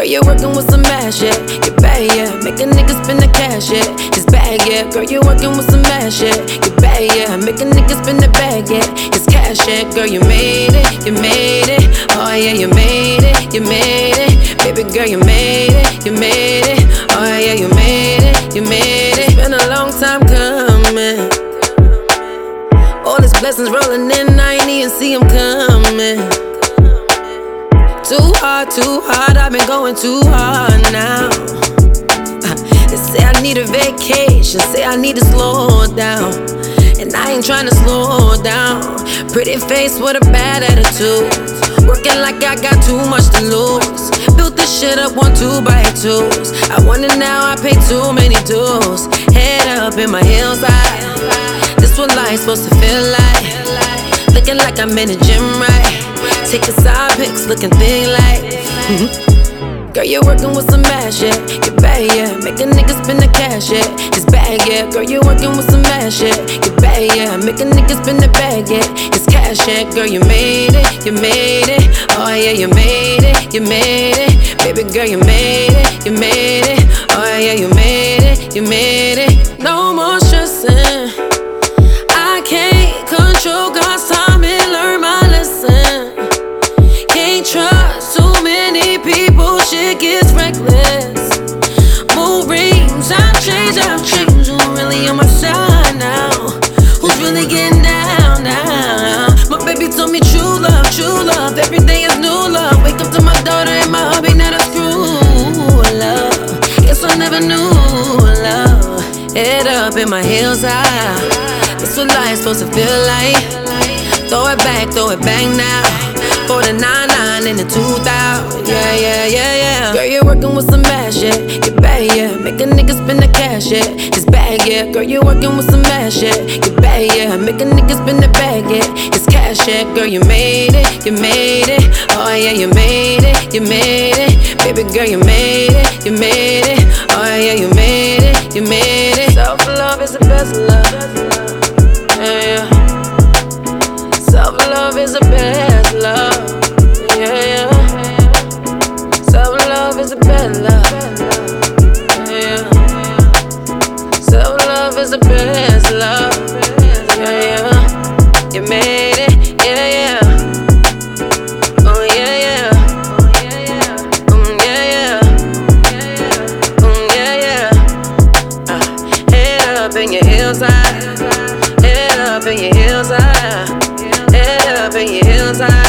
Girl, you're working with some ass, yeah. You're bad, yeah. Make a nigga spend the cash, yeah. It's bad, yeah. Girl, you're working with some ass, yeah. You're bad, yeah. Make a nigga spend the bag, yeah. It's cash, yeah. Girl, you made it, you made it. Oh yeah, you made it, you made it. Baby girl, you made it, you made it. Oh yeah, you made it, you made it. It's been a long time coming. All these blessings rolling in, I ain't even see them coming. Too hard, I've been going too hard now. They say I need a vacation, say I need to slow down. And I ain't tryna slow down. Pretty face with a bad attitude. Working like I got too much to lose. Built this shit up 1, 2 by 2s. I wonder now I pay too many dues. Head up in my heels high. This what life's supposed to feel like. Looking like I'm in the gym, right? Taking side pics, looking thick like. Girl, you're working with some ass, yeah. You're bad, yeah. Make a nigga spend the cash, yeah. It's bad, yeah. Girl, you're working with some ass, yeah. You're bad, yeah. Make a nigga spend the bag, yeah. It's cash, yeah. Girl, you made it, you made it. Oh yeah, you made it, you made it. Baby girl, you made it, you made it. Oh yeah, you made it, you made it. No more stressing. I can't control God's time and learn my lesson. Can't trust too many people, shit gets reckless. Mood rings, I've changed. Who's really on my side now? Who's really getting down now? My baby told me true love, every day is new love. Wake up to my daughter and my hubby, now that's true love. Guess I never knew love. Head up in my heels high. This what life's supposed to feel like. Throw it back now. For the 99 and the 2000, yeah. Girl, you're working with some ass, yeah. You're bad, yeah. Make a nigga spend the cash, yeah. It's bad, yeah. Girl, you're working with some ass, yeah. You're bad, yeah. Make a nigga spend the bag, yeah. It's cash, yeah. Girl, you made it, you made it. Oh yeah, you made it, you made it. Baby girl, you made it, you made it. Oh yeah, you made it, you made it. Self-love is the best love, yeah. Self-love is the best love, yeah. Self-love is the best love, yeah. Self-love is the best love, yeah. You made it, yeah. Oh yeah. Head up in your heels high. Head up in your heels high. Head up in your heels high.